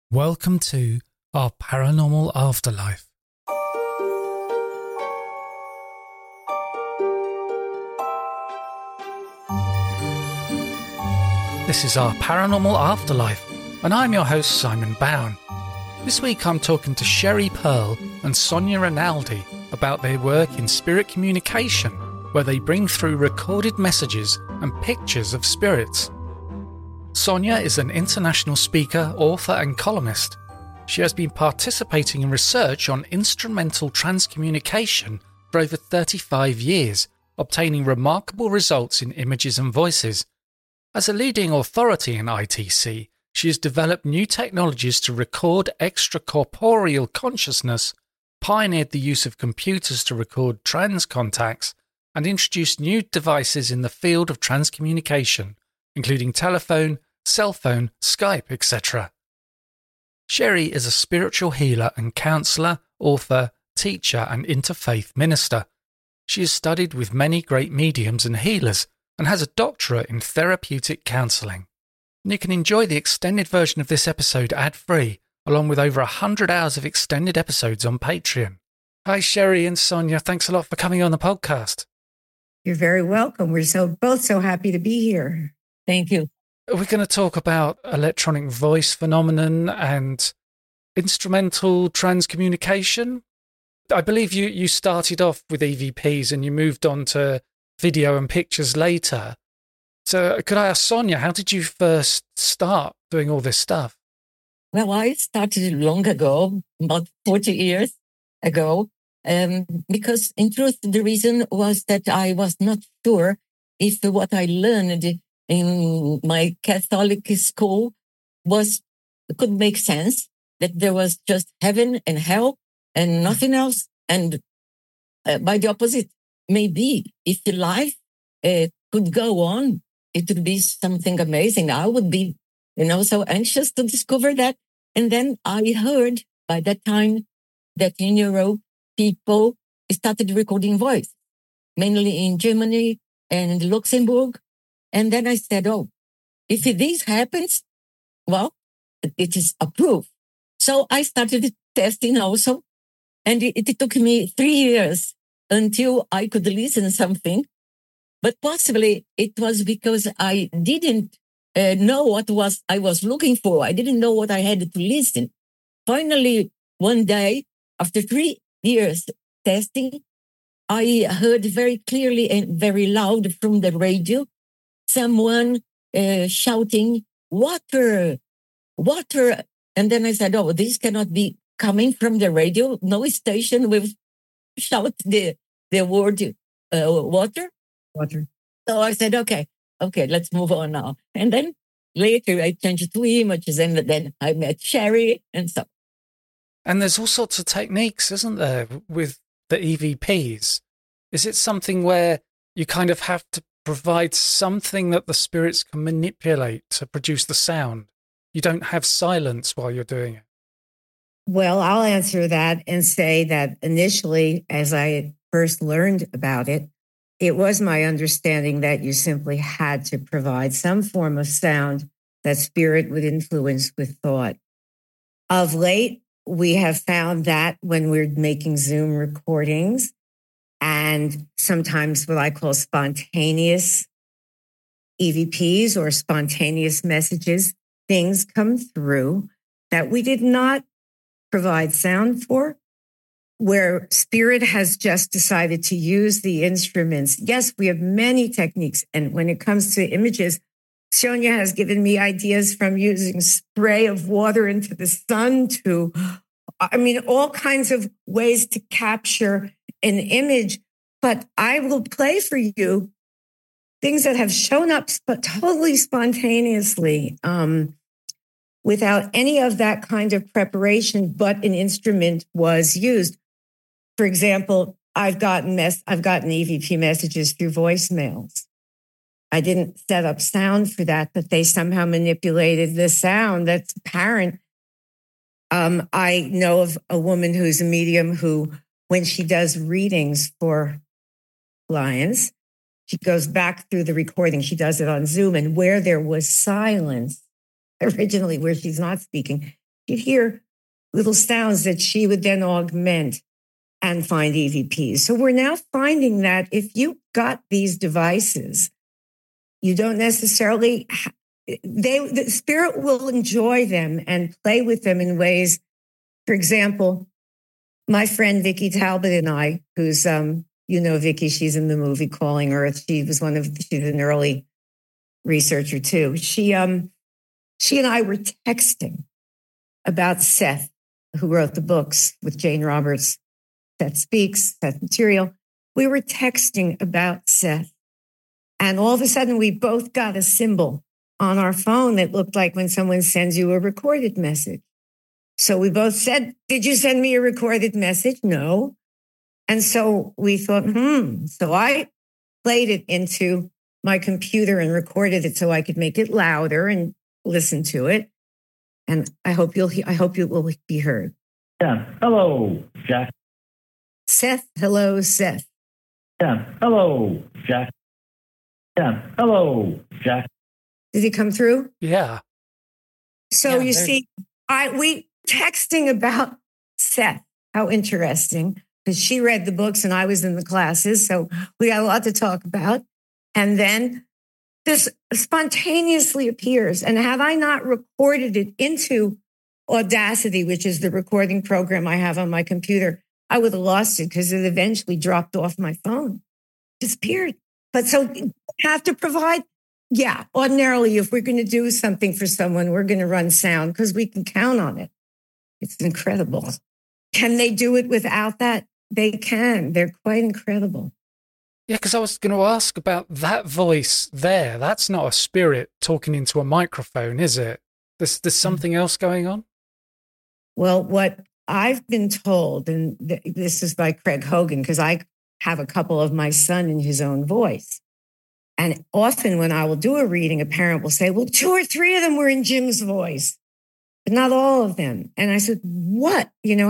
Welcome to our paranormal afterlife. This is our paranormal afterlife, and I'm your host, Simon Bown. This week I'm talking to Sherry Pearl and Sonia Rinaldi about their work in spirit communication, where they bring through recorded messages and pictures of spirits. Sonia is an international speaker, author and columnist. She has been participating in research on instrumental transcommunication for over 35 years, obtaining remarkable results in images and voices. As a leading authority in ITC, she has developed new technologies to record extracorporeal consciousness, pioneered the use of computers to record trans contacts, and introduced new devices in the field of transcommunication, including telephone, cell phone, Skype, etc. Sherry is a spiritual healer and counsellor, author, teacher and interfaith minister. She has studied with many great mediums and healers and has a doctorate in therapeutic counselling. You can enjoy the extended version of this episode ad-free, along with over 100 hours of extended episodes on Patreon. Hi Sherry and Sonia, thanks a lot for coming on the podcast. You're very welcome. We're both so happy to be here. Thank you. We're going to talk about electronic voice phenomenon and instrumental transcommunication. I believe you started off with EVPs and you moved on to video and pictures later. So could I ask Sonia, how did you first start doing all this stuff? Well, I started long ago, about 40 years ago, because in truth, the reason was that I was not sure if what I learned in my Catholic school could make sense, that there was just heaven and hell and nothing else. And by the opposite, maybe if the life could go on, it would be something amazing. I would be, so anxious to discover that. And then I heard by that time that in Europe, people started recording voice, mainly in Germany and Luxembourg. And then I said, if this happens, well, it is approved. So I started testing also. And it took me 3 years until I could listen something. But possibly it was because I didn't know what I was looking for. I didn't know what I had to listen. Finally, one day, after 3 years testing, I heard very clearly and very loud from the radio someone shouting, water, water. And then I said, this cannot be coming from the radio. No station will shout the word water. Water. So I said, okay, let's move on now. And then later I changed to images and then I met Sherry and so. And there's all sorts of techniques, isn't there, with the EVPs? Is it something where you kind of have to provide something that the spirits can manipulate to produce the sound? You don't have silence while you're doing it. Well, I'll answer that and say that initially, as I first learned about it, it was my understanding that you simply had to provide some form of sound that spirit would influence with thought. Of late, we have found that when we're making Zoom recordings and sometimes what I call spontaneous EVPs or spontaneous messages, things come through that we did not provide sound for, where spirit has just decided to use the instruments. Yes, we have many techniques. And when it comes to images, Sonia has given me ideas from using spray of water into the sun to, all kinds of ways to capture an image. But I will play for you things that have shown up totally spontaneously, without any of that kind of preparation, but an instrument was used. For example, I've gotten EVP messages through voicemails. I didn't set up sound for that, but they somehow manipulated the sound. That's apparent. I know of a woman who's a medium who, when she does readings for clients, she goes back through the recording. She does it on Zoom, and where there was silence, originally where she's not speaking, she'd hear little sounds that she would then augment and find EVPs. So we're now finding that if you got these devices, you don't necessarily, the spirit will enjoy them and play with them in ways. For example, my friend Vicky Talbot and I, who's, Vicky, she's in the movie Calling Earth. She's an early researcher too. She and I were texting about Seth, who wrote the books with Jane Roberts, Seth Speaks, Seth Material. We were texting about Seth. And all of a sudden, we both got a symbol on our phone that looked like when someone sends you a recorded message. So we both said, did you send me a recorded message? No. And so we thought, So I played it into my computer and recorded it so I could make it louder and listen to it. And I hope you will be heard. Yeah. Hello, Jack. Seth. Hello, Seth. Yeah. Hello, Jack. Yeah. Hello, Jack. Did he come through? Yeah. So you see, we texting about Seth. How interesting. Because she read the books and I was in the classes. So we got a lot to talk about. And then this spontaneously appears. And had I not recorded it into Audacity, which is the recording program I have on my computer, I would have lost it because it eventually dropped off my phone, disappeared. But so you have to provide, ordinarily, if we're going to do something for someone, we're going to run sound because we can count on it. It's incredible. Can they do it without that? They can. They're quite incredible. Yeah, because I was going to ask about that voice there. That's not a spirit talking into a microphone, is it? There's something else going on? Well, what I've been told, and this is by Craig Hogan, because I have a couple of my son in his own voice. And often when I will do a reading, a parent will say, well, 2 or 3 of them were in Jim's voice, but not all of them. And I said, what?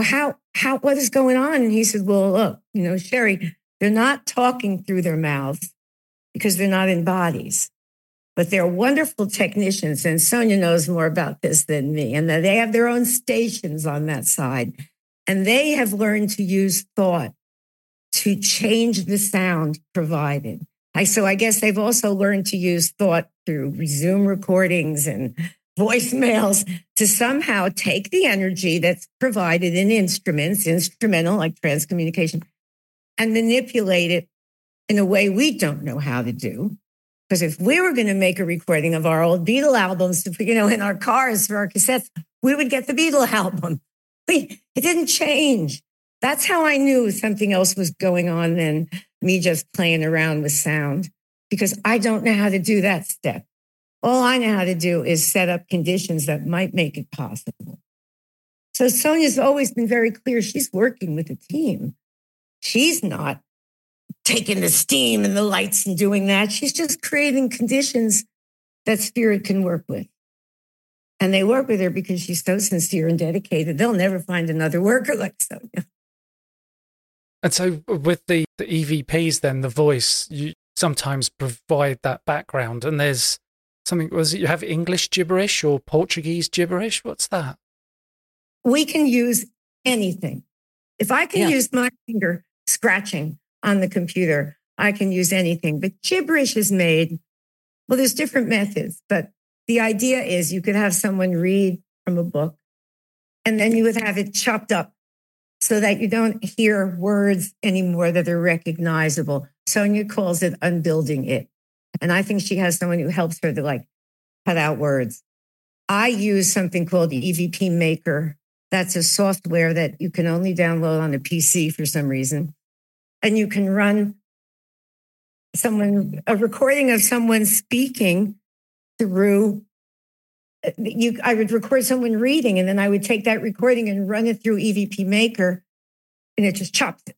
What is going on? And he said, well, look, Sherry, they're not talking through their mouths because they're not in bodies, but they're wonderful technicians. And Sonia knows more about this than me. And that they have their own stations on that side. And they have learned to use thought to change the sound provided. So I guess they've also learned to use thought through Zoom recordings and voicemails to somehow take the energy that's provided in instrumental like transcommunication, and manipulate it in a way we don't know how to do. Because if we were going to make a recording of our old Beatle albums to put, in our cars for our cassettes, we would get the Beatle album. It didn't change. That's how I knew something else was going on than me just playing around with sound, because I don't know how to do that step. All I know how to do is set up conditions that might make it possible. So Sonia's always been very clear. She's working with a team. She's not taking the steam and the lights and doing that. She's just creating conditions that spirit can work with. And they work with her because she's so sincere and dedicated. They'll never find another worker like Sonia. And so with the EVPs, then the voice, you sometimes provide that background. And there's something, you have English gibberish or Portuguese gibberish? What's that? We can use anything. If I can use my finger scratching on the computer, I can use anything. But gibberish is made, well, there's different methods, but the idea is you could have someone read from a book and then you would have it chopped up so that you don't hear words anymore that are recognizable. Sonia calls it unbuilding it. And I think she has someone who helps her to cut out words. I use something called EVP Maker. That's a software that you can only download on a PC for some reason. And you can run a recording of someone speaking through, I would record someone reading, and then I would take that recording and run it through EVP Maker, and it just chops it.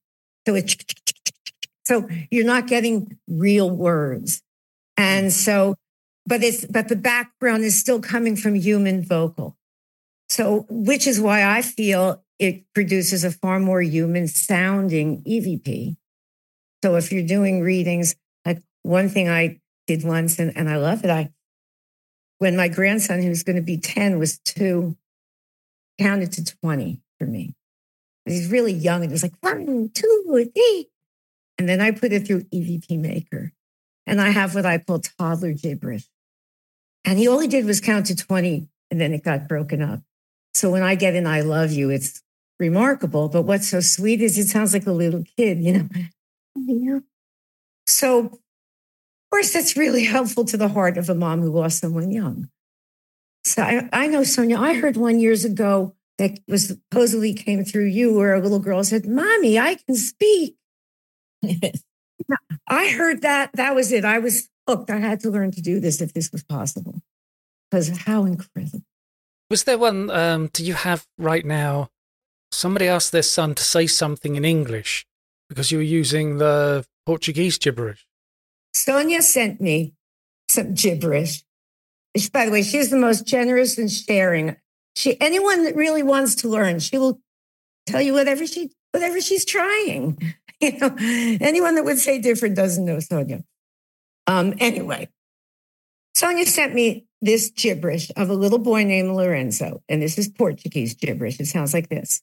So you're not getting real words. And so, but the background is still coming from human vocal. So, which is why I feel it produces a far more human sounding EVP. So if you're doing readings, like one thing I did once, and I love it, when my grandson, who's going to be 10, was 2, counted to 20 for me. He's really young, and it was like 1, 2, 3. And then I put it through EVP Maker. And I have what I call toddler gibberish. And he only did was count to 20, and then it got broken up. So when I get an I love you, it's remarkable. But what's so sweet is it sounds like a little kid, Yeah. So, of course, that's really helpful to the heart of a mom who lost someone young. So I know, Sonia, I heard one years ago that was supposedly came through you where a little girl said, Mommy, I can speak. Yes. I heard that. That was it. I was hooked. I had to learn to do this if this was possible. Because how incredible. Was there one, do you have right now, somebody asked their son to say something in English because you were using the Portuguese gibberish? Sonia sent me some gibberish. By the way, she's the most generous and sharing. Anyone that really wants to learn, she will tell you whatever she's trying. Anyone that would say different doesn't know Sonia. Anyway, Sonia sent me this gibberish of a little boy named Lorenzo, and this is Portuguese gibberish. It sounds like this.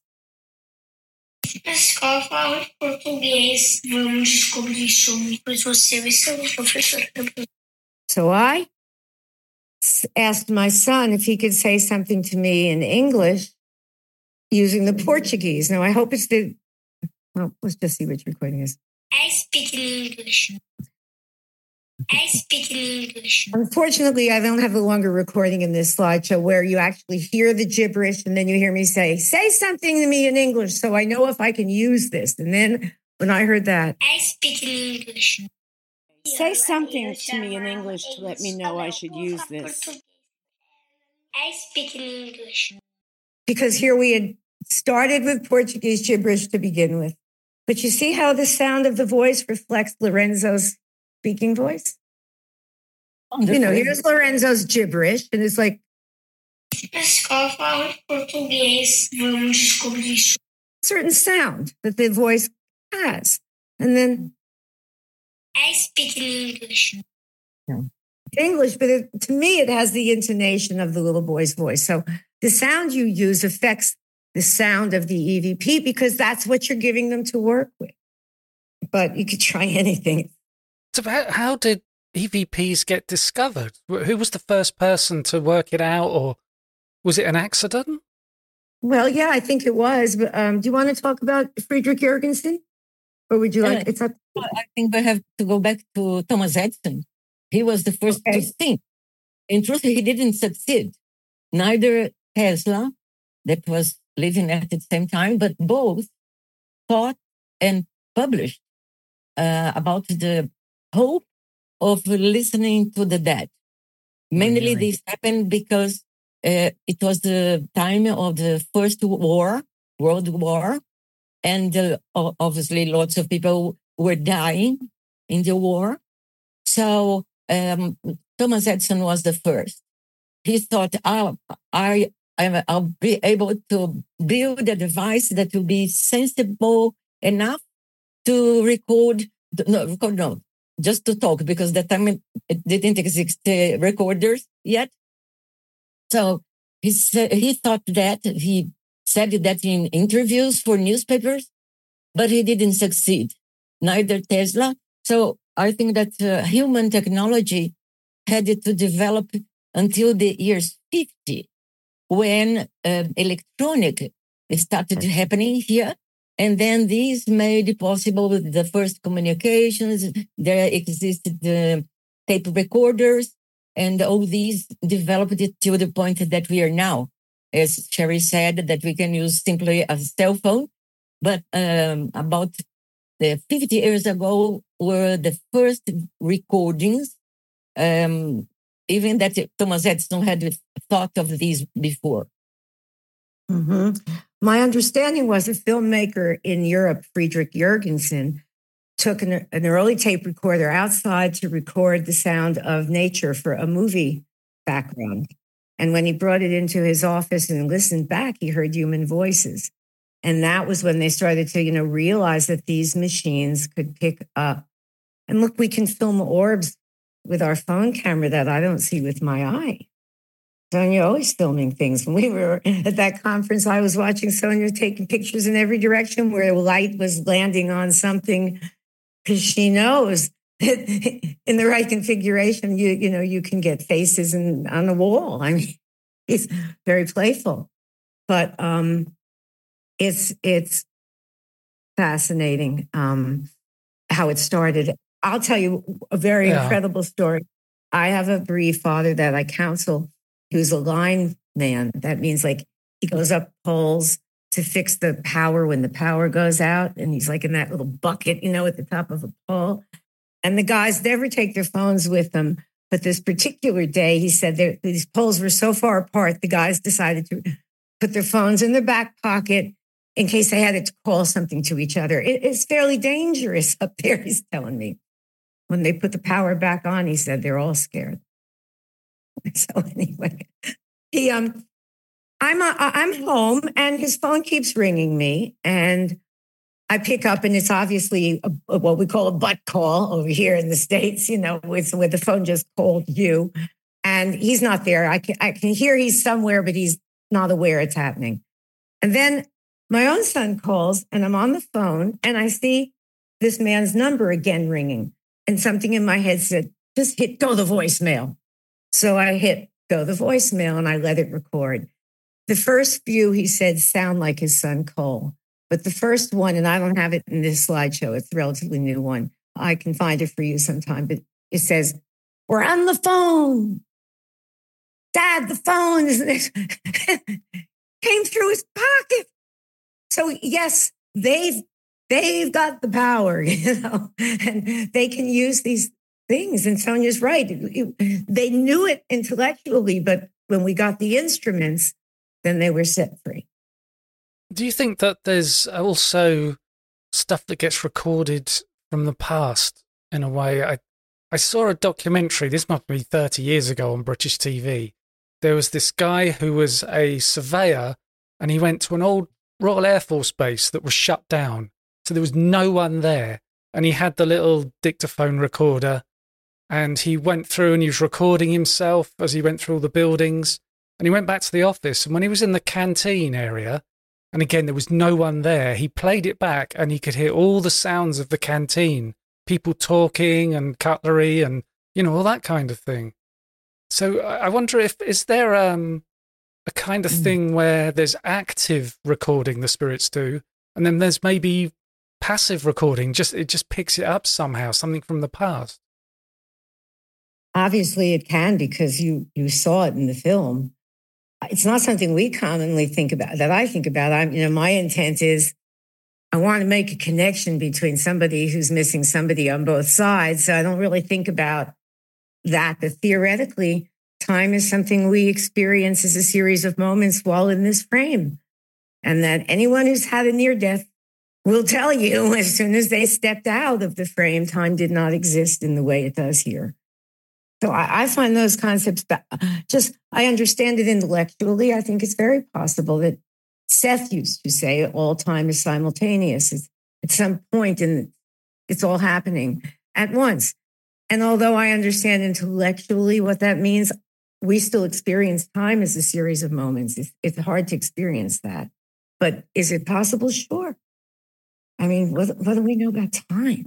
A escola fala português. Vamos descobrir sobre, pois você vai ser o professor. So I asked my son if he could say something to me in English using the Portuguese. Now, I hope it's well, let's just see which recording is. I speak in English. I speak in English. Unfortunately, I don't have a longer recording in this slideshow where you actually hear the gibberish and then you hear me say something to me in English so I know if I can use this. And then when I heard that, I speak in English. Say something to me in English to let me know I should use this. I speak in English. Because here we had started with Portuguese gibberish to begin with. But you see how the sound of the voice reflects Lorenzo's speaking voice? Wonderful. Here's Lorenzo's gibberish, and it's like A escola fala português. Vamos descobrir sobre. a certain sound that the voice has. And then I speak in English. English, but to me, it has the intonation of the little boy's voice. So the sound you use affects the sound of the EVP because that's what you're giving them to work with. But you could try anything. So how did EVPs get discovered? Who was the first person to work it out, or was it an accident? Well, yeah, I think it was. But do you want to talk about Friedrich Jurgensen? Or would you like it's up? I think we have to go back to Thomas Edison. He was the first to think. In truth, he didn't succeed. Neither Tesla, that was living at the same time, but both thought and published about the hope of listening to the dead. Mainly this happened because it was the time of the First World War, and obviously lots of people were dying in the war. So Thomas Edison was the first. He thought, I'll be able to build a device that will be sensible enough to just to talk, because that time it didn't exist recorders yet. So he thought that, he said that in interviews for newspapers, but he didn't succeed. Neither Tesla. So I think that human technology had to develop until the years 50, when electronic started happening here. And then these made possible the first communications. There existed the tape recorders, and all these developed it to the point that we are now. As Sherry said, that we can use simply a cell phone. But about 50 years ago were the first recordings, even that Thomas Edison had thought of these before. Mm-hmm. My understanding was a filmmaker in Europe, Friedrich Jurgensen, took an early tape recorder outside to record the sound of nature for a movie background. And when he brought it into his office and listened back, he heard human voices. And that was when they started to, realize that these machines could pick up. And look, we can film orbs with our phone camera that I don't see with my eye. Sonia always filming things. When we were at that conference, I was watching Sonia taking pictures in every direction where light was landing on something, because she knows that in the right configuration, you can get faces on the wall. I mean, he's very playful, but it's fascinating how it started. I'll tell you a very incredible story. I have a bereaved father that I counsel, who's a line man. That means like he goes up poles to fix the power when the power goes out. And he's like in that little bucket, at the top of a pole. And the guys never take their phones with them. But this particular day, he said these poles were so far apart, the guys decided to put their phones in their back pocket in case they had to call something to each other. It's fairly dangerous up there, he's telling me. When they put the power back on, he said they're all scared. So anyway, I'm home and his phone keeps ringing me, and I pick up, and it's obviously what we call a butt call over here in the States. It's where the phone just called you, and he's not there. I can hear he's somewhere, but he's not aware it's happening. And then my own son calls, and I'm on the phone, and I see this man's number again ringing, and something in my head said, "Just hit go to voicemail." So I hit go to voicemail, and I let it record. The first few, he said, sound like his son Cole. But the first one, and I don't have it in this slideshow, it's a relatively new one. I can find it for you sometime. But it says, "We're on the phone. Dad, the phone is came through his pocket." So yes, they've got the power, and they can use these things. And Sonia's right. They knew it intellectually, but when we got the instruments, then they were set free. Do you think that there's also stuff that gets recorded from the past in a way? I saw a documentary, this must be 30 years ago on British TV. There was this guy who was a surveyor, and he went to an old Royal Air Force base that was shut down. So there was no one there. And he had the little dictaphone recorder, and he went through and he was recording himself as he went through all the buildings. And he went back to the office, and when he was in the canteen area, and again, there was no one there, he played it back and he could hear all the sounds of the canteen, people talking and cutlery and, all that kind of thing. So I wonder is there a kind of thing where there's active recording the spirits do, and then there's maybe passive recording, it just picks it up somehow, something from the past? Obviously it can, because you saw it in the film. It's not something we commonly think about, that I think about. My intent is I want to make a connection between somebody who's missing somebody on both sides. So I don't really think about that. But theoretically, time is something we experience as a series of moments while in this frame. And that anyone who's had a near death will tell you as soon as they stepped out of the frame, time did not exist in the way it does here. So I find those concepts, I understand it intellectually. I think it's very possible that Seth used to say all time is simultaneous. It's at some point, and it's all happening at once. And although I understand intellectually what that means, we still experience time as a series of moments. It's hard to experience that. But is it possible? Sure. I mean, what do we know about time?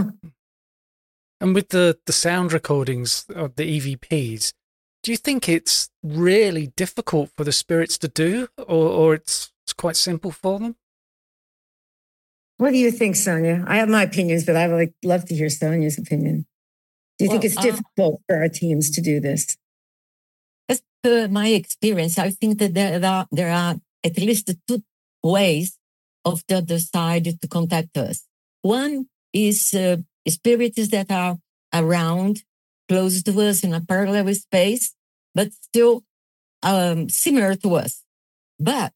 And with the sound recordings of the EVPs, do you think it's really difficult for the spirits to do, or it's quite simple for them? What do you think, Sonia? I have my opinions, but I would love to hear Sonia's opinion. Do you think it's difficult for our teams to do this? As per my experience, I think that there are at least two ways of the other side to contact us. One is spirits that are around, close to us in a parallel space, but still similar to us. But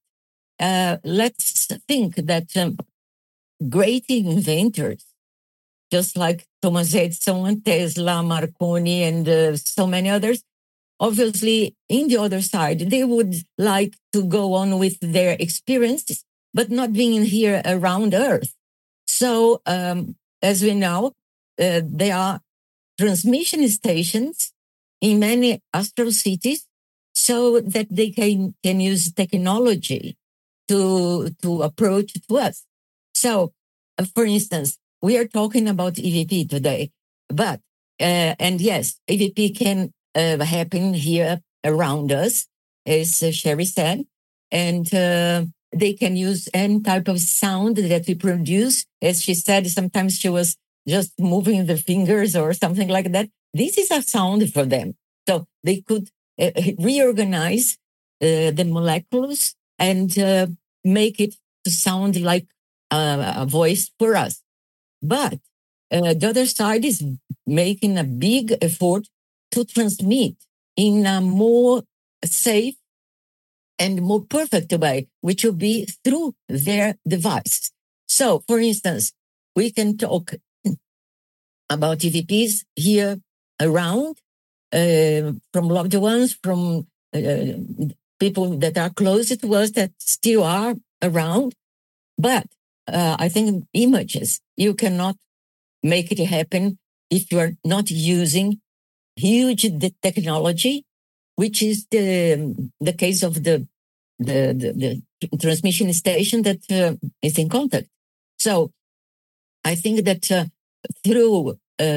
let's think that great inventors, just like Thomas Edison, Tesla, Marconi, and so many others, obviously, in the other side, they would like to go on with their experiences, but not being here around Earth. So, as we know, there are transmission stations in many astral cities. so that they can use technology to approach to us. So, for instance, we are talking about EVP today, but and yes, EVP can happen here around us, as Sherry said, and they can use any type of sound that we produce. As she said, sometimes she was just moving the fingers or something like that. This is a sound for them. So they could reorganize the molecules and make it to sound like a voice for us. But the other side is making a big effort to transmit in a more safe and more perfect way, which will be through their device. So, for instance, we can talk about EVPs here around, from loved ones, from people that are close to us that still are around. But I think images, you cannot make it happen if you are not using huge technology, which is the case of the transmission station that is in contact. So I think that through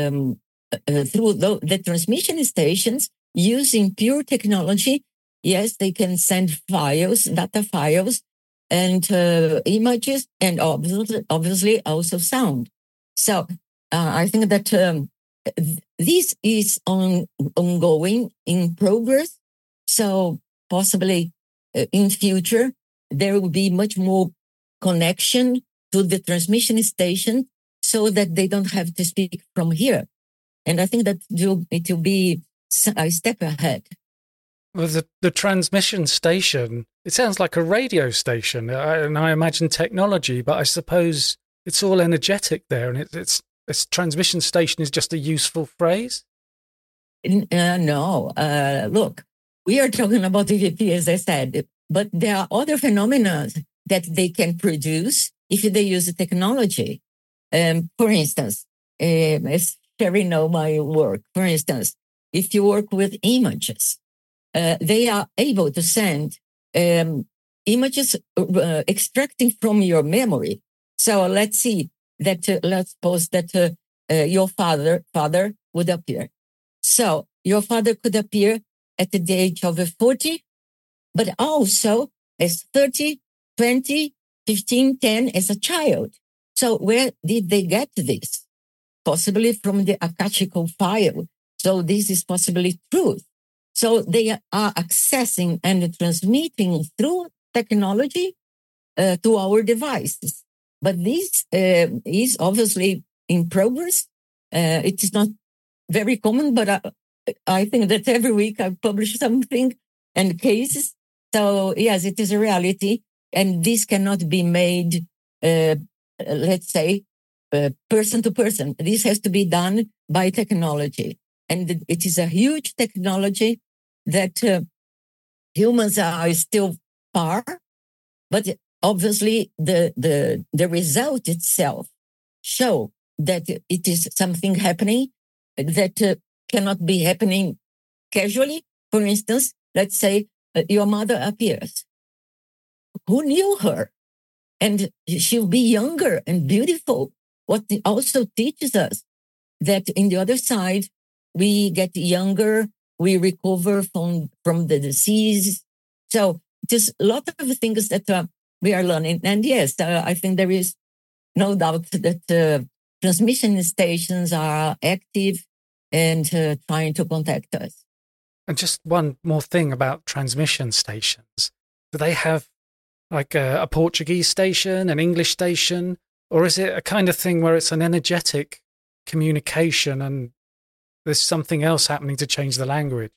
the transmission stations, using pure technology, yes, they can send files, data files, and images, and obviously also sound. So I think that this is ongoing, in progress. So possibly in future, there will be much more connection to the transmission station so that they don't have to speak from here. And I think that it will be a step ahead. Well, the transmission station, it sounds like a radio station, and I imagine technology, but I suppose it's all energetic there, and it's transmission station is just a useful phrase? No. Look, we are talking about EVP, as I said, but there are other phenomena that they can produce if they use the technology. For instance, as Sherry know my work, for instance, if you work with images, they are able to send images extracting from your memory. So let's see that, let's suppose that your father would appear. So your father could appear at the age of 40, but also as 30, 20, 15, 10 as a child. So where did they get this? Possibly from the akashical file. So this is possibly truth. So they are accessing and transmitting through technology to our devices. But this is obviously in progress. It is not very common, but I think that every week I publish something and cases. So yes, it is a reality. And this cannot be made, let's say, person to person. This has to be done by technology. And it is a huge technology that humans are still far, but obviously the result itself show that it is something happening that cannot be happening casually. For instance, let's say your mother appears. Who knew her? And she'll be younger and beautiful. What also teaches us that in the other side, we get younger, we recover from the disease. So just a lot of things that we are learning. And yes, I think there is no doubt that transmission stations are active and trying to contact us. And just one more thing about transmission stations. Do they have like a Portuguese station, an English station, or is it a kind of thing where it's an energetic communication and there's something else happening to change the language?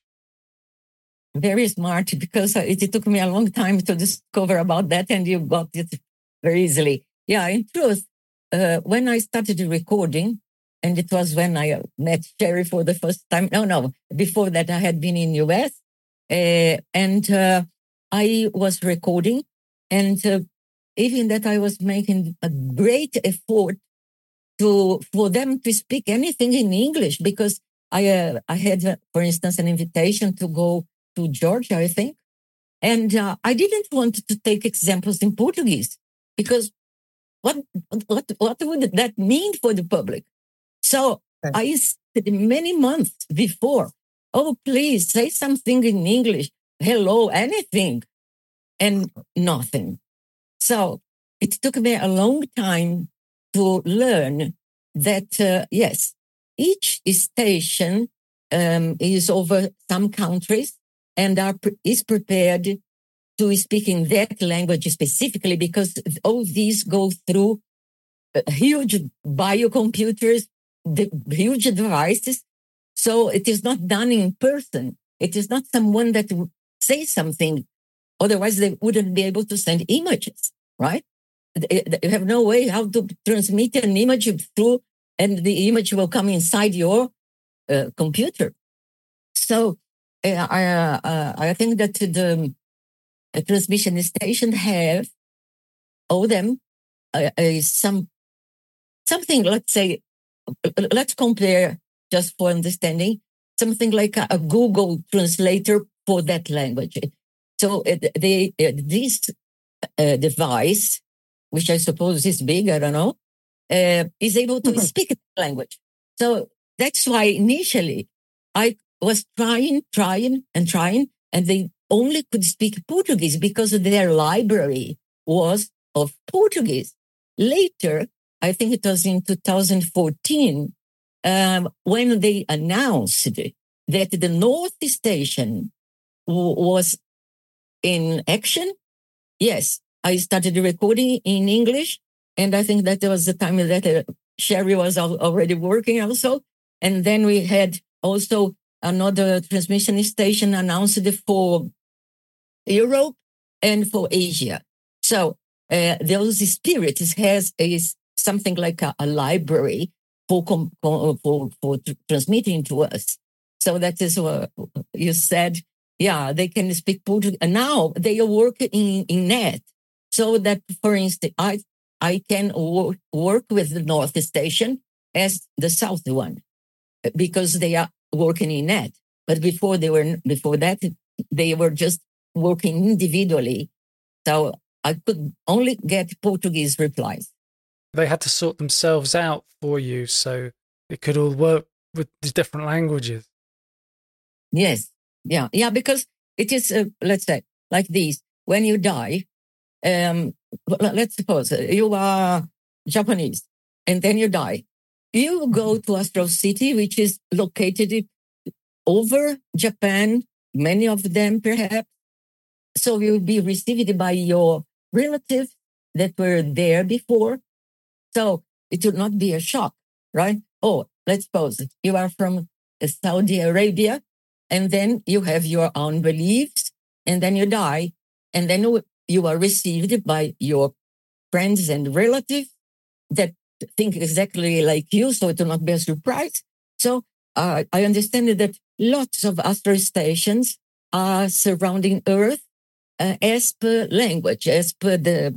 Very smart, because it took me a long time to discover about that, and you got it very easily. Yeah, in truth, when I started recording, and it was when I met Sherry for the first time. No, before that I had been in US, and I was recording, and even that I was making a great effort for them to speak anything in English, because I had, for instance, an invitation to go to Georgia, I think. And I didn't want to take examples in Portuguese because what would that mean for the public? So I said many months before, oh, please say something in English. Hello, anything. And nothing. So it took me a long time to learn that, yes, each station is over some countries and is prepared to speak in that language specifically because all these go through huge biocomputers, the huge devices. So it is not done in person. It is not someone that says something. Otherwise, they wouldn't be able to send images, right? You have no way how to transmit an image through, and the image will come inside your computer. So I think that the transmission station have all them something. Let's say, let's compare just for understanding something like a Google translator for that language. So this device, which I suppose is big, I don't know, is able to speak the language. So that's why initially I was trying, and they only could speak Portuguese because their library was of Portuguese. Later, I think it was in 2014, when they announced that the North Station was in action. Yes, I started recording in English, and I think that was the time that Sherry was already working also. And then we had also another transmission station announced for Europe and for Asia. So those spirits is something like a library for transmitting to us. So that is what you said. Yeah, they can speak Portuguese. And now they work in net. So that, for instance, I can work with the North Station as the South one because they are working in net. But before that, they were just working individually. So I could only get Portuguese replies. They had to sort themselves out for you so it could all work with the different languages. Yes. Yeah, because it is, let's say, like this. When you die, let's suppose you are Japanese and then you die. You go to Astral City, which is located over Japan, many of them perhaps. So you'll be received by your relatives that were there before. So it will not be a shock, right? Oh, let's suppose you are from Saudi Arabia, and then you have your own beliefs, and then you die, and then you are received by your friends and relatives that think exactly like you, so it will not be a surprise. So I understand that lots of astral stations are surrounding Earth as per language, as per the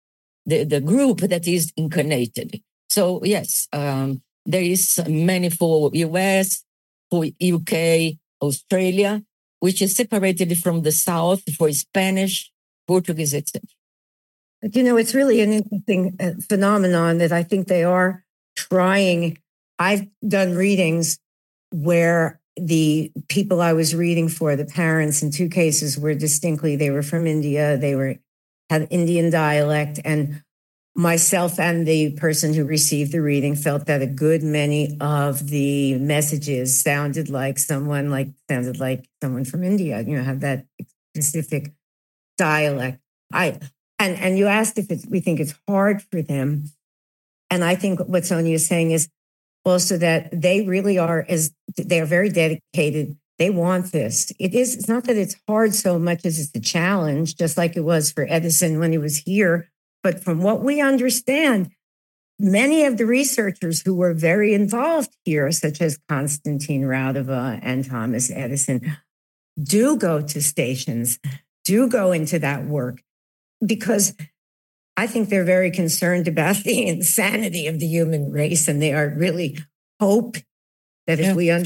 group that is incarnated. So yes, there is many for US, for UK, Australia, which is separated from the South for Spanish, Portuguese, etc. But, it's really an interesting phenomenon that I think they are trying. I've done readings where the people I was reading for, the parents in two cases were they were from India, they had Indian dialect, and myself and the person who received the reading felt that a good many of the messages sounded like someone from India, have that specific dialect. And you asked if we think it's hard for them. And I think what Sonia is saying is also that they really they are very dedicated. They want this. It's not that it's hard so much as it's a challenge, just like it was for Edison when he was here. But from what we understand, many of the researchers who were very involved here, such as Konstantin Raudova and Thomas Edison, do go to stations, do go into that work, because I think they're very concerned about the insanity of the human race, and they are really hope that if we understand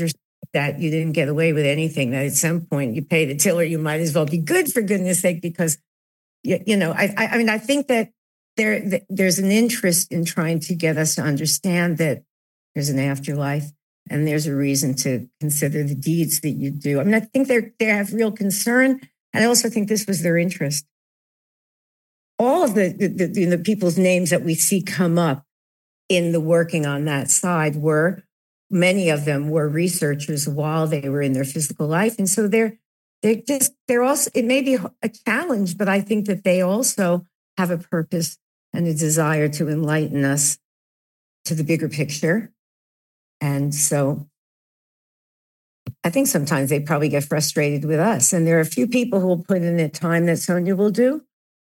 that you didn't get away with anything, that at some point you pay the tiller, you might as well be good, for goodness sake, because, I mean, I think that there's an interest in trying to get us to understand that there's an afterlife and there's a reason to consider the deeds that you do. I mean, I think they have real concern, and I also think this was their interest. All of the people's names that we see come up in the working on that side many of them were researchers while they were in their physical life. And so they're also, it may be a challenge, but I think that they also have a purpose and a desire to enlighten us to the bigger picture. And so I think sometimes they probably get frustrated with us. And there are a few people who will put in the time that Sonia will do.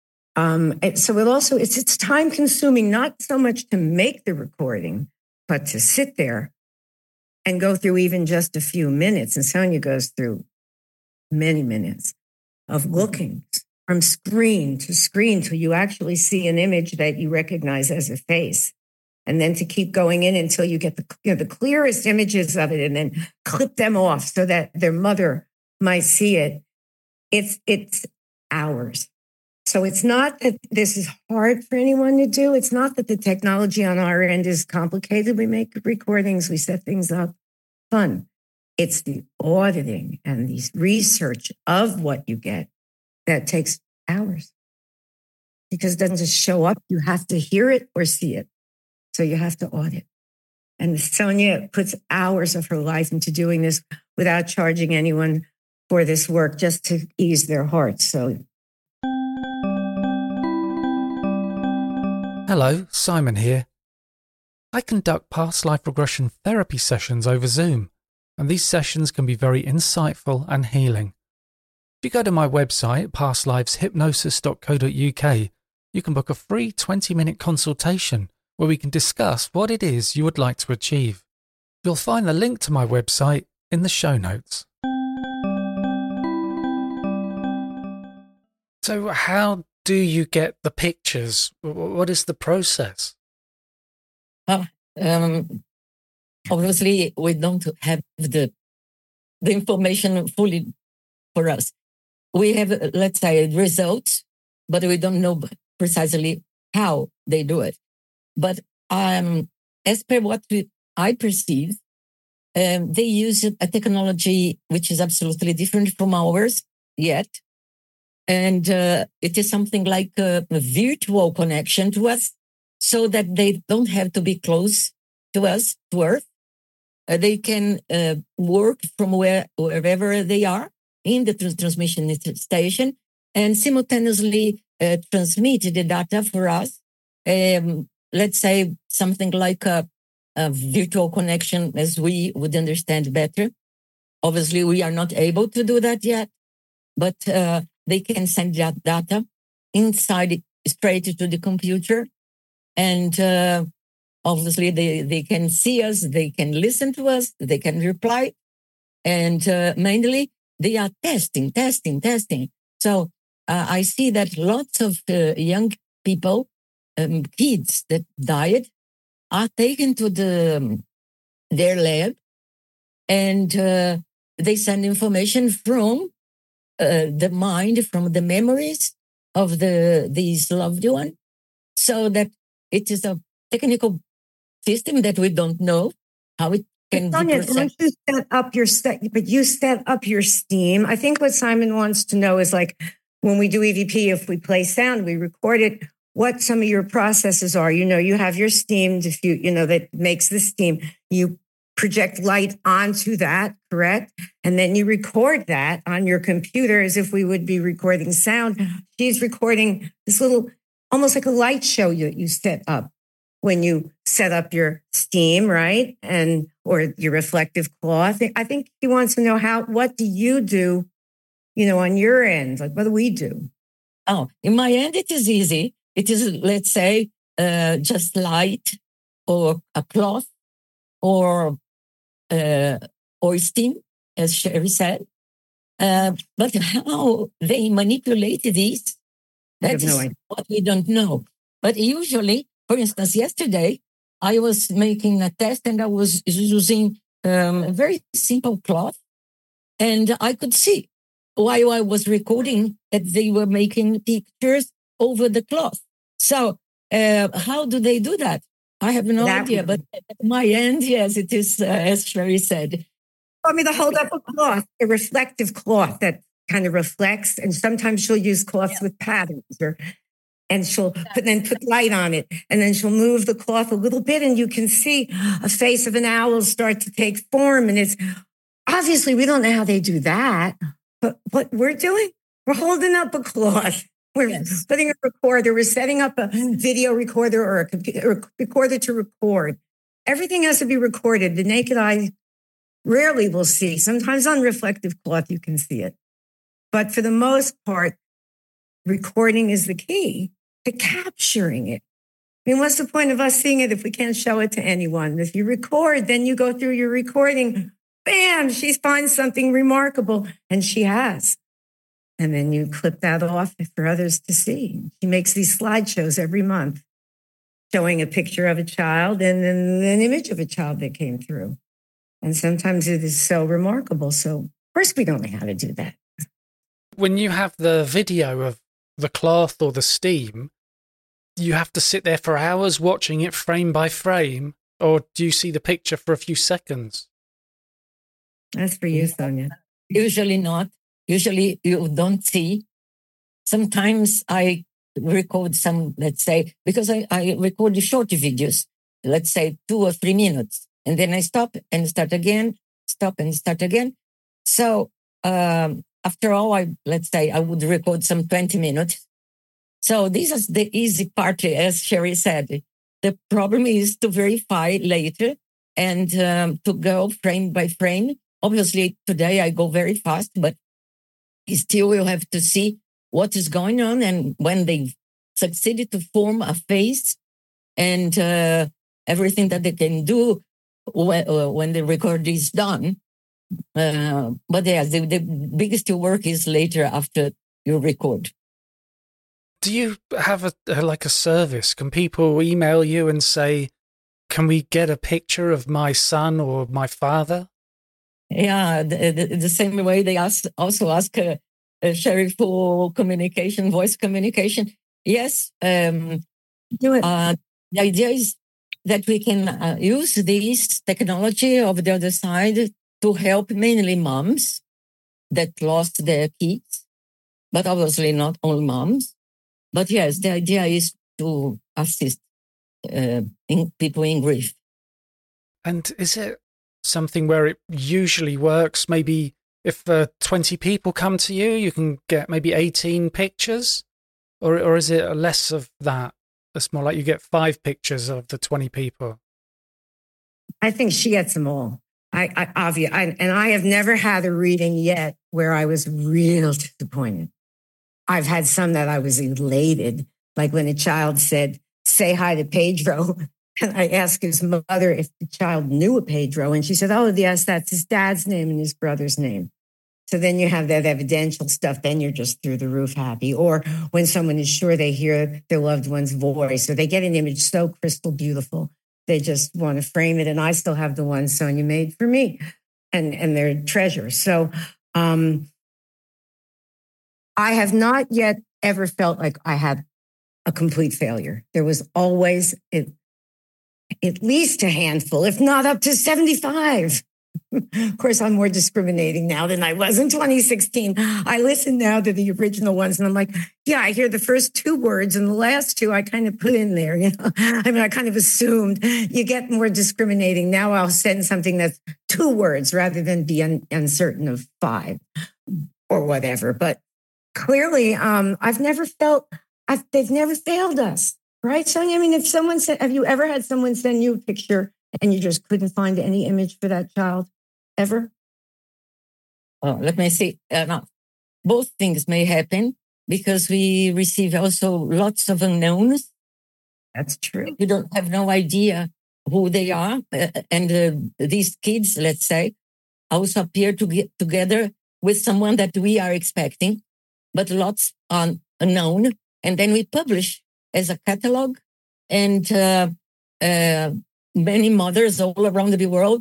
So it's time consuming, not so much to make the recording, but to sit there and go through even just a few minutes. And Sonia goes through many minutes of looking from screen to screen till you actually see an image that you recognize as a face. And then to keep going in until you get the clearest images of it, and then clip them off so that their mother might see it. It's hours. So it's not that this is hard for anyone to do. It's not that the technology on our end is complicated. We make recordings, we set things up, fun. It's the auditing and the research of what you get that takes hours, because it doesn't just show up. You have to hear it or see it. So you have to audit. And Sonia puts hours of her life into doing this without charging anyone for this work, just to ease their hearts. So, hello, Simon here. I conduct past life regression therapy sessions over Zoom, and these sessions can be very insightful and healing. If you go to my website, pastliveshypnosis.co.uk, you can book a free 20-minute consultation where we can discuss what it is you would like to achieve. You'll find the link to my website in the show notes. So how do you get the pictures? What is the process? Obviously, we don't have the information fully for us. We have, let's say, results, but we don't know precisely how they do it. But as per what I perceive, they use a technology which is absolutely different from ours yet. And it is something like a virtual connection to us, so that they don't have to be close to us, to Earth. They can work from wherever they are in the transmission station, and simultaneously transmit the data for us. Let's say something like a virtual connection, as we would understand better. Obviously, we are not able to do that yet, but they can send that data inside, straight to the computer. And obviously, they can see us, they can listen to us, they can reply. And mainly, they are testing. So I see that lots of young people, kids that died, are taken to their lab, and they send information from the mind, from the memories of these loved one, so that it is a technical system that we don't know how it can be processed. Once you set up you set up your steam. I think what Simon wants to know is, like, when we do EVP, if we play sound, we record it, what some of your processes are. You have your steam that makes the steam. You project light onto that, correct? And then you record that on your computer as if we would be recording sound. She's recording this little, almost like a light show you set up when you set up your steam, right? Or your reflective cloth. I think he wants to know what do you do, on your end? Like, what do we do? Oh, in my end, it is easy. It is, let's say, just light or a cloth or steam, as Sherry said. But how they manipulate these, that is what we don't know. But usually, for instance, yesterday, I was making a test and I was using a very simple cloth. And I could see while I was recording that they were making pictures over the cloth. So how do they do that? I have no idea. But at my end, yes, it is, as Sherry said. Want me to hold up a cloth, a reflective cloth that kind of reflects. And sometimes she'll use cloths with patterns, and she'll put light on it. And then she'll move the cloth a little bit, and you can see a face of an owl start to take form. And it's obviously, we don't know how they do that. But what we're doing, we're holding up a cloth. We're putting a recorder. We're setting up a video recorder or a computer recorder to record. Everything has to be recorded. The naked eye rarely will see. Sometimes on reflective cloth, you can see it. But for the most part, recording is the key to capturing it. I mean, what's the point of us seeing it if we can't show it to anyone? If you record, then you go through your recording, bam, she finds something remarkable, and she has. And then you clip that off for others to see. She makes these slideshows every month showing a picture of a child and then an image of a child that came through. And sometimes it is so remarkable. So, of course, we don't know how to do that. When you have the video of the cloth or the steam, you have to sit there for hours watching it frame by frame, or do you see the picture for a few seconds? That's for you, Sonia. Usually not. Usually you don't see. Sometimes I record some, let's say, because I record the short videos, let's say 2 or 3 minutes. And then I stop and start again, stop and start again. So after all, let's say I would record some 20 minutes. So this is the easy part, as Sherry said. The problem is to verify later and to go frame by frame. Obviously, today I go very fast, but still we'll have to see what is going on. And when they succeeded to form a face and everything that they can do when the record is done. But yes, the biggest work is later after you record. Do you have a service? Can people email you and say, can we get a picture of my son or my father? Yeah, the same way they also ask Sherry for communication, voice communication. Yes. Do it. The idea is that we can use this technology of the other side to help mainly moms that lost their kids, but obviously not all moms. But yes, the idea is to assist people in grief. And is it something where it usually works? Maybe if 20 people come to you, you can get maybe 18 pictures? Or is it less of that? It's more like you get 5 pictures of the 20 people. I think she gets them all. I have never had a reading yet where I was real disappointed. I've had some that I was elated, like when a child said, "Say hi to Pedro." And I asked his mother if the child knew a Pedro. And she said, "Oh, yes, that's his dad's name and his brother's name." So then you have that evidential stuff. Then you're just through the roof happy. Or when someone is sure they hear their loved one's voice, or they get an image so crystal beautiful, they just want to frame it. And I still have the one Sonia made for me, and they're treasures. So I have not yet ever felt like I had a complete failure. There was always at least a handful, if not up to 75. Of course, I'm more discriminating now than I was in 2016. I listen now to the original ones and I'm like, yeah, I hear the first 2 words and the last 2 I kind of put in there. You know, I mean, I kind of assumed. You get more discriminating. Now I'll send something that's 2 words rather than be uncertain of 5 or whatever. But clearly, I've never felt, they've never failed us. Right, Sonia? I mean, if someone said, have you ever had someone send you a picture and you just couldn't find any image for that child ever? Oh, let me see. No. Both things may happen because we receive also lots of unknowns. That's true. You don't have no idea who they are. And these kids, let's say, also appear to get together with someone that we are expecting, but lots are unknown. And then we publish as a catalog, and many mothers all around the world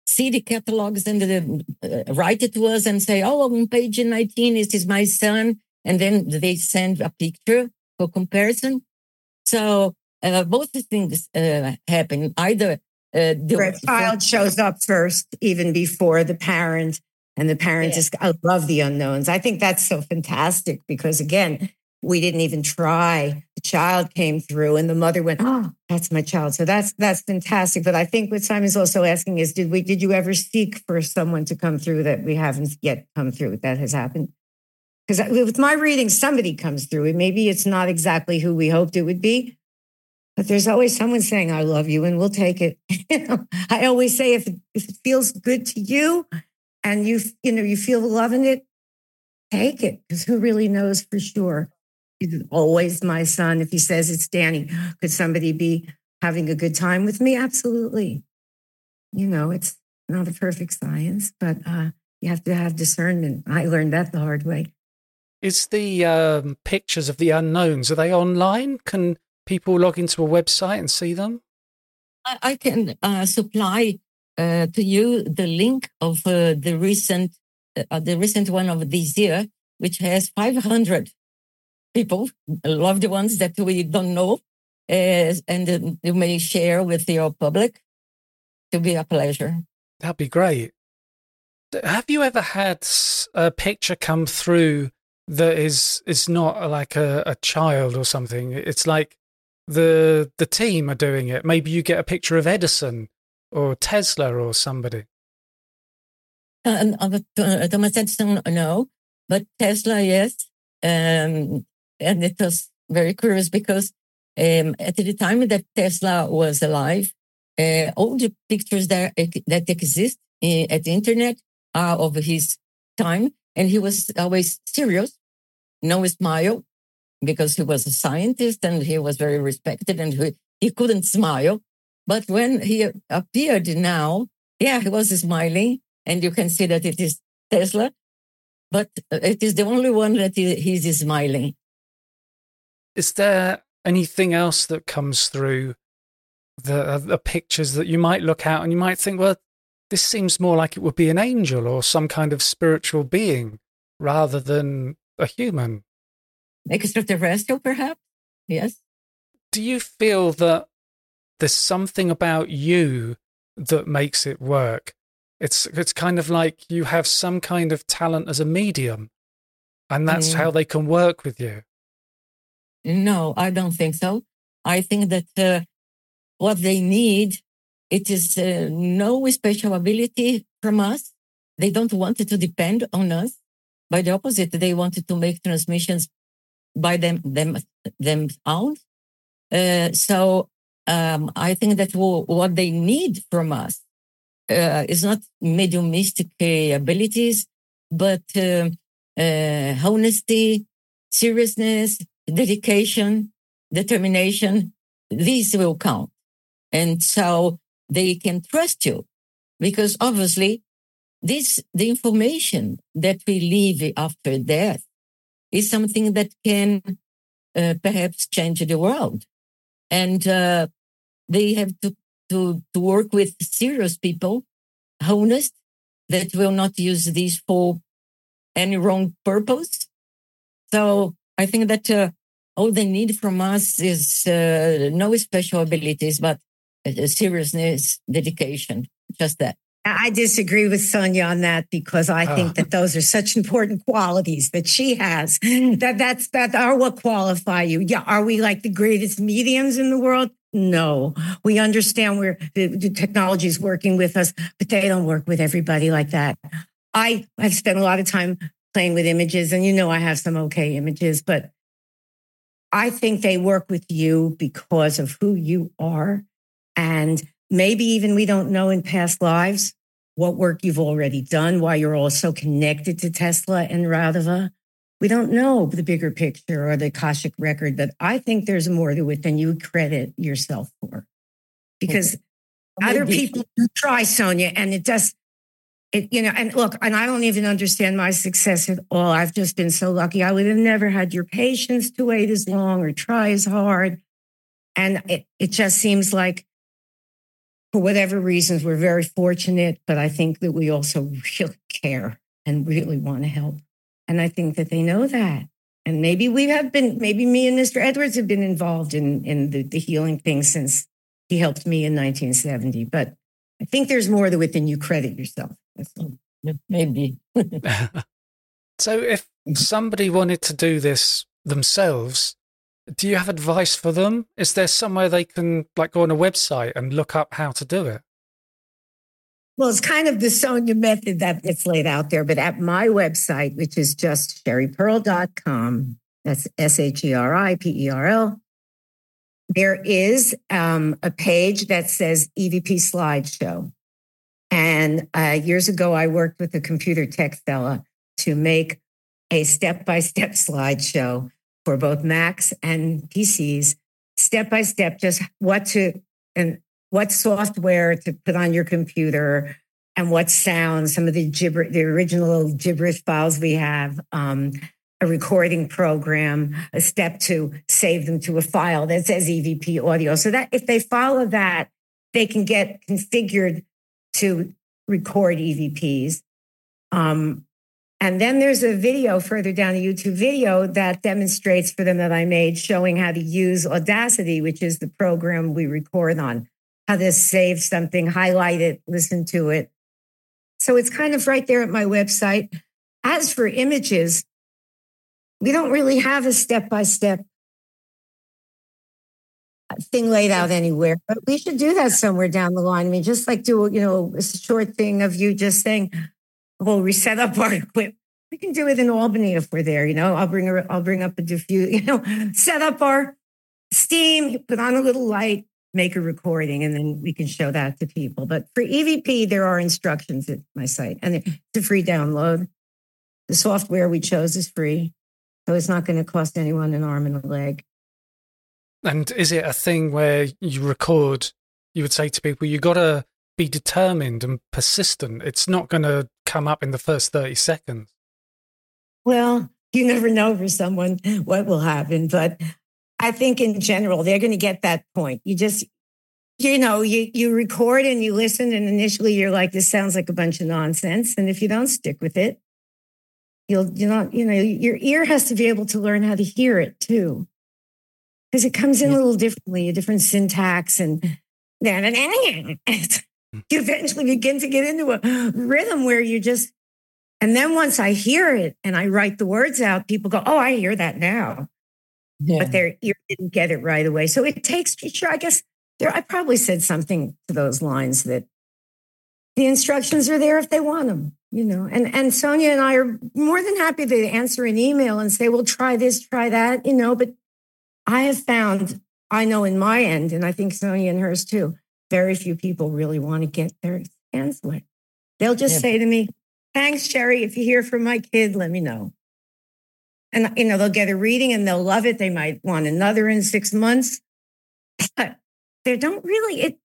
see the catalogs and write it to us and say, oh, on page 19, this is my son. And then they send a picture for comparison. So both things happen. Either the child shows up first, even before the parent, and the parent is, I love the unknowns. I think that's so fantastic because, again, we didn't even try. The child came through and the mother went, oh, that's my child. So that's fantastic. But I think what Simon's also asking is, did you ever seek for someone to come through that we haven't yet come through? That has happened? Because with my reading, somebody comes through. And maybe it's not exactly who we hoped it would be, but there's always someone saying, I love you, and we'll take it. I always say, if it feels good to you and you feel the love in it, take it. Because who really knows for sure? He's always my son. If he says it's Danny, could somebody be having a good time with me? Absolutely. It's not a perfect science, but you have to have discernment. I learned that the hard way. Is the pictures of the unknowns, are they online? Can people log into a website and see them? I can supply to you the link of the recent one of this year, which has 500 people, loved ones that we don't know, and you may share with your public. It'll be a pleasure. That'd be great. Have you ever had a picture come through that is not like a child or something? It's like the team are doing it. Maybe you get a picture of Edison or Tesla or somebody. Thomas Edison, no, but Tesla, yes. And it was very curious because at the time that Tesla was alive, all the pictures that exist at the internet are of his time. And he was always serious, no smile, because he was a scientist and he was very respected and he couldn't smile. But when he appeared now, he was smiling. And you can see that it is Tesla, but it is the only one that he's smiling. Is there anything else that comes through the pictures that you might look at and you might think, well, this seems more like it would be an angel or some kind of spiritual being rather than a human? Extraterrestrial, perhaps? Yes. Do you feel that there's something about you that makes it work? It's kind of like you have some kind of talent as a medium, and that's how they can work with you. No, I don't think so. I think that what they need, it is no special ability from us. They don't want it to depend on us. By the opposite, they wanted to make transmissions by them own. So I think that what they need from us is not mediumistic abilities, but honesty, seriousness, dedication, determination. These will count. And so they can trust you because obviously the information that we leave after death is something that can perhaps change the world. And they have to work with serious people, honest, that will not use these for any wrong purpose. So I think that all they need from us is no special abilities, but seriousness, dedication, just that. I disagree with Sonia on that because I think that those are such important qualities that she has that are what qualify you. Yeah, are we like the greatest mediums in the world? No, we understand where the technology is working with us, but they don't work with everybody like that. I have spent a lot of time playing with images, and I have some okay images, but I think they work with you because of who you are. And maybe even we don't know in past lives what work you've already done, why you're also connected to Tesla and Radhava. We don't know the bigger picture or the Akashic record, but I think there's more to it than you credit yourself for. Because other people do try, Sonia, and and look, and I don't even understand my success at all. I've just been so lucky. I would have never had your patience to wait as long or try as hard. And it just seems like for whatever reasons, we're very fortunate, but I think that we also really care and really want to help. And I think that they know that. And maybe me and Mr. Edwards have been involved in the healing thing since he helped me in 1970. But I think there's more to it than you credit yourself. Maybe. So if somebody wanted to do this themselves, do you have advice for them? Is there somewhere they can go on a website and look up how to do it? Well, it's kind of the Sonia method that gets laid out there, but at my website, which is just sherrypearl.com, that's SHERIPERL, there is a page that says EVP slideshow. And years ago, I worked with a computer tech fella to make a step-by-step slideshow for both Macs and PCs, step-by-step, just what software to put on your computer and what sounds, some of the original gibberish files we have, a recording program, a step to save them to a file that says EVP audio. So that if they follow that, they can get configured to record EVPs. And then there's a video further down, a YouTube video that demonstrates for them that I made showing how to use Audacity, which is the program we record on, how to save something, highlight it, listen to it. So it's kind of right there at my website. As for images, we don't really have a step-by-step thing laid out anywhere, but we should do that somewhere down the line. I mean, just do, a short thing of you just saying, well, we set up our equipment. We can do it in Albany if we're there, I'll bring up a diffuse, set up our steam, put on a little light, make a recording, and then we can show that to people. But for EVP, there are instructions at my site, and it's a free download. The software we chose is free, so it's not going to cost anyone an arm and a leg. And is it a thing where you record, you would say to people, you got to be determined and persistent? It's not going to come up in the first 30 seconds. Well, you never know for someone what will happen, but I think in general, they're going to get that point. You just, you record and you listen, and initially you're like, this sounds like a bunch of nonsense. And if you don't stick with it, your ear has to be able to learn how to hear it too. Because it comes in a little differently, a different syntax, and you eventually begin to get into a rhythm where you just, and then once I hear it and I write the words out, people go, oh, I hear that now. Yeah. But their ear didn't get it right away. So it takes, I guess, I probably said something to those lines that the instructions are there if they want them, And Sonia and I are more than happy to answer an email and say, well, try this, try that, but I have found, I know in my end, and I think Sonia and hers too, very few people really want to get their hands wet. They'll just say to me, thanks, Sherry. If you hear from my kid, let me know. And, they'll get a reading and they'll love it. They might want another in 6 months. But they don't really.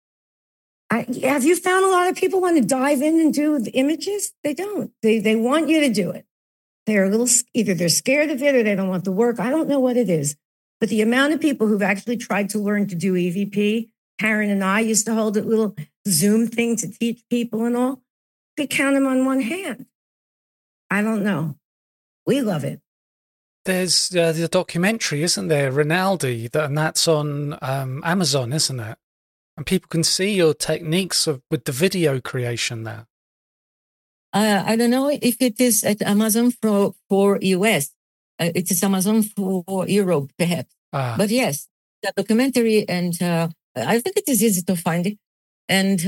Have you found a lot of people want to dive in and do the images? They don't. They want you to do it. They're either they're scared of it or they don't want the work. I don't know what it is. But the amount of people who've actually tried to learn to do EVP, Karen and I used to hold a little Zoom thing to teach people and all. You could count them on one hand. I don't know. We love it. There's the documentary, isn't there, Rinaldi, and that's on Amazon, isn't it? And people can see your techniques with the video creation there. I don't know if it is at Amazon for US. It is Amazon for Europe, perhaps. But yes, the documentary, and I think it is easy to find it. And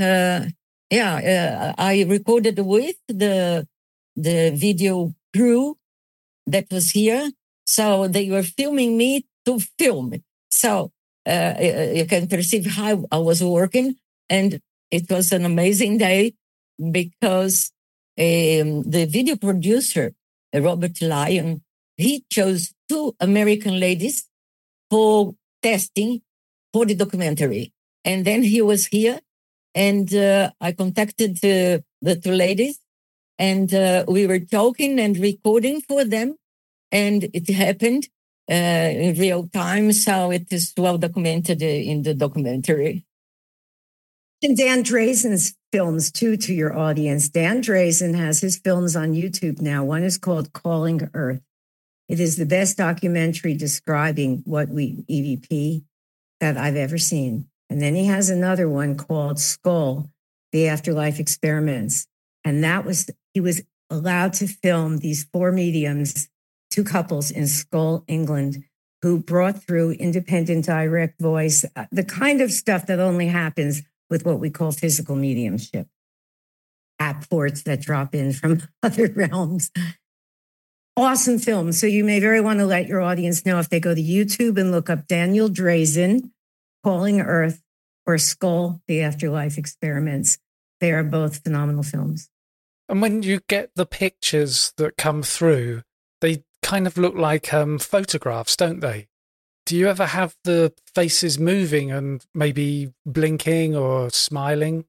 I recorded with the video crew that was here. So they were filming me to film. So you can perceive how I was working. And it was an amazing day because the video producer, Robert Lyon, he chose 2 American ladies for testing for the documentary. And then he was here and I contacted the 2 ladies and we were talking and recording for them. And it happened in real time. So it is well documented in the documentary. And Dan Drazen's films too to your audience. Dan Drazen has his films on YouTube now. One is called Calling Earth. It is the best documentary describing what we EVP that I've ever seen. And then he has another one called Skull, The Afterlife Experiments. And he was allowed to film these 4 mediums, 2 couples in Skull, England, who brought through independent direct voice, the kind of stuff that only happens with what we call physical mediumship, apports that drop in from other realms. Awesome film. So you may very want to let your audience know if they go to YouTube and look up Daniel Drazen, Calling Earth, or Skull, The Afterlife Experiments. They are both phenomenal films. And when you get the pictures that come through, they kind of look like photographs, don't they? Do you ever have the faces moving and maybe blinking or smiling?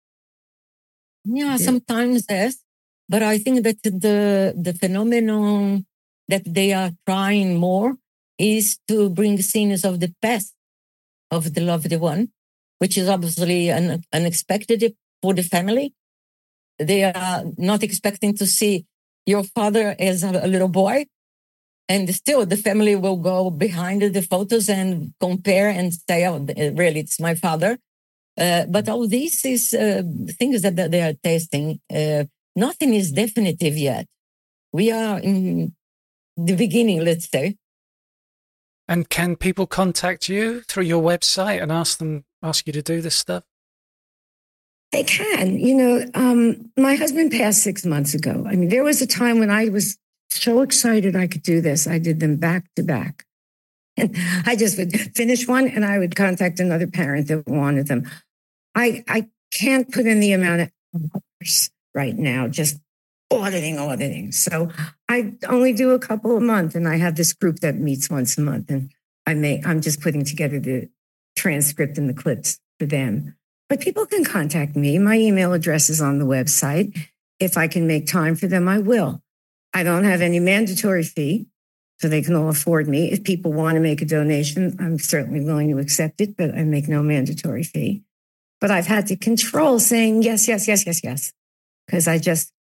Yeah, sometimes yes. But I think that the phenomenon that they are trying more is to bring scenes of the past of the loved one, which is obviously unexpected for the family. They are not expecting to see your father as a little boy. And still, the family will go behind the photos and compare and say, oh, really, it's my father. But all this is things that they are testing. Nothing is definitive yet. We are in the beginning, let's say. And can people contact you through your website and ask you to do this stuff? They can. You know, my husband passed 6 months ago. I mean, there was a time when I was so excited I could do this. I did them back to back. And I just would finish one and I would contact another parent that wanted them. I can't put in the amount of hours right now, just auditing. So I only do a couple a month, and I have this group that meets once a month, and I'm just putting together the transcript and the clips for them. But people can contact me. My email address is on the website. If I can make time for them, I will. I don't have any mandatory fee, so they can all afford me. If people want to make a donation, I'm certainly willing to accept it, but I make no mandatory fee. But I've had to control saying yes, because I'm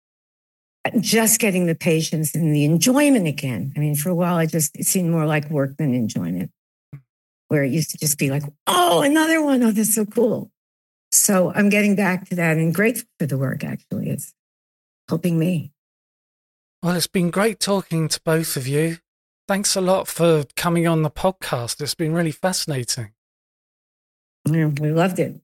just getting the patience and the enjoyment again. I mean, for a while, it seemed more like work than enjoyment, where it used to just be like, oh, another one. Oh, that's so cool. So I'm getting back to that and grateful for the work, actually. It's helping me. Well, it's been great talking to both of you. Thanks a lot for coming on the podcast. It's been really fascinating. Yeah, we loved it.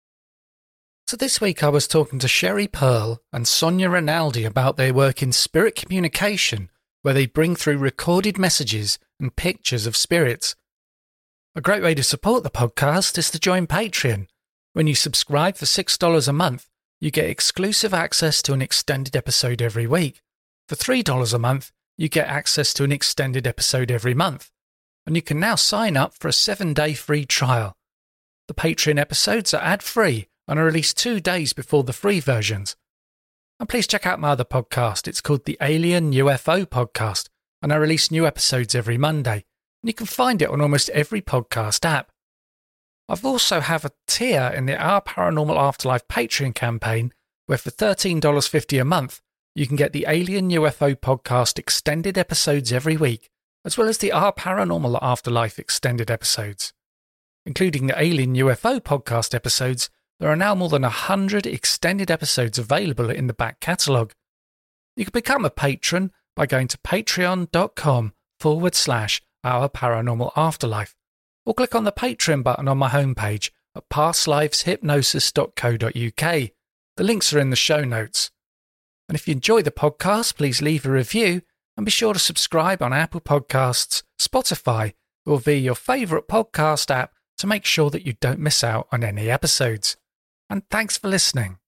So this week I was talking to Sherry Pearl and Sonia Rinaldi about their work in spirit communication, where they bring through recorded messages and pictures of spirits. A great way to support the podcast is to join Patreon. When you subscribe for $6 a month, you get exclusive access to an extended episode every week. For $3 a month, you get access to an extended episode every month. And you can now sign up for a 7-day free trial. The Patreon episodes are ad-free and are released 2 days before the free versions. And please check out my other podcast. It's called the Alien UFO Podcast, and I release new episodes every Monday. And you can find it on almost every podcast app. I've also have a tier in the Our Paranormal Afterlife Patreon campaign, where for $13.50 a month, you can get the Alien UFO Podcast extended episodes every week, as well as the Our Paranormal Afterlife extended episodes. Including the Alien UFO Podcast episodes, there are now more than 100 extended episodes available in the back catalogue. You can become a patron by going to patreon.com/Our Paranormal Afterlife, or click on the Patreon button on my homepage at pastliveshypnosis.co.uk. The links are in the show notes. And if you enjoy the podcast, please leave a review and be sure to subscribe on Apple Podcasts, Spotify, or via your favourite podcast app to make sure that you don't miss out on any episodes. And thanks for listening.